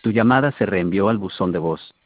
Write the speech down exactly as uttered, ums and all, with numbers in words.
Tu llamada se reenvió al buzón de voz.